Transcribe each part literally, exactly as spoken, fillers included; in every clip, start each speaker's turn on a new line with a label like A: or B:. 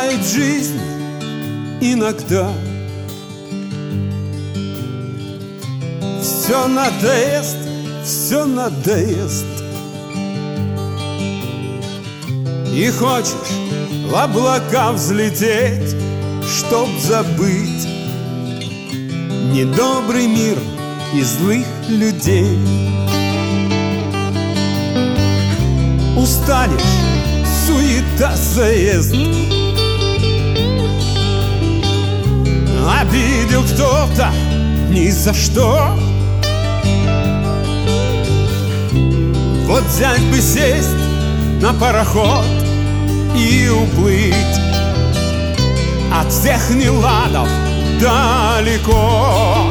A: Бывает жизнь иногда все надоест, все надоест. И хочешь в облака взлететь, чтоб забыть недобрый мир и злых людей. Устанешь, суета заест. Обидел кто-то ни за что. Вот взять бы сесть на пароход и уплыть от всех неладов далеко.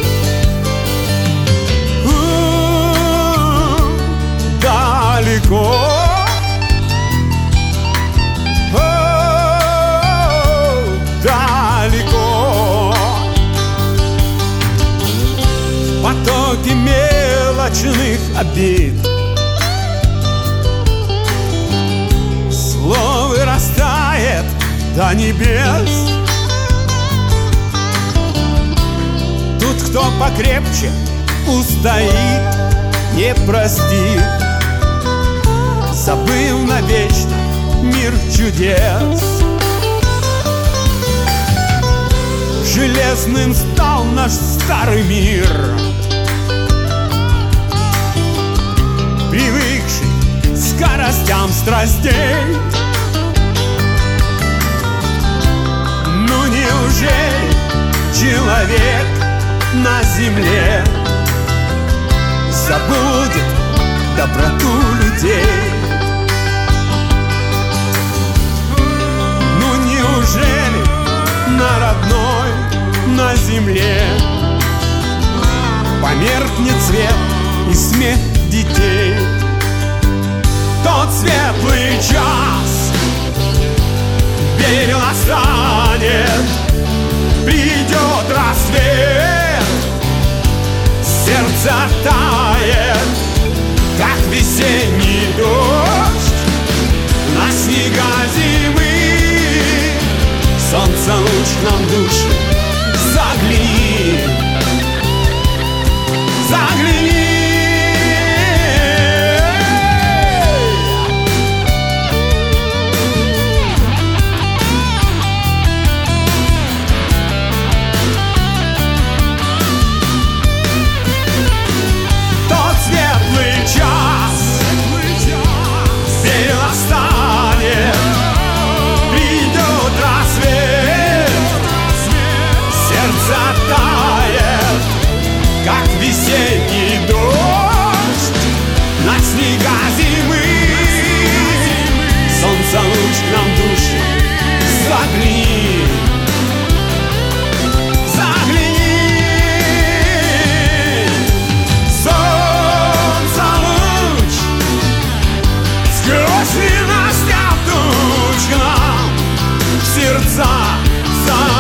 A: У-у-у, далеко. О-о-о, далеко. В потоке мелочных обид слово растает до небес. Тут кто покрепче устоит, не простит, забыл навечно мир чудес. Железным стал наш старый мир, привыкший к скоростям страстей. Ну неужели человек на земле забудет доброту людей? Ну неужели на родной, на земле померкнет свет и смех детей? Тот светлый час берег настанет, придет рассвет, сердце тает, как весенний дождь на снега зимы. Солнце луч нам души, загляни, загляни. Тает, как весенний дождь на снега зимы. Солнце луч нам души, загляни, загляни. Солнце луч сквозь ненастья туч к нам в сердца.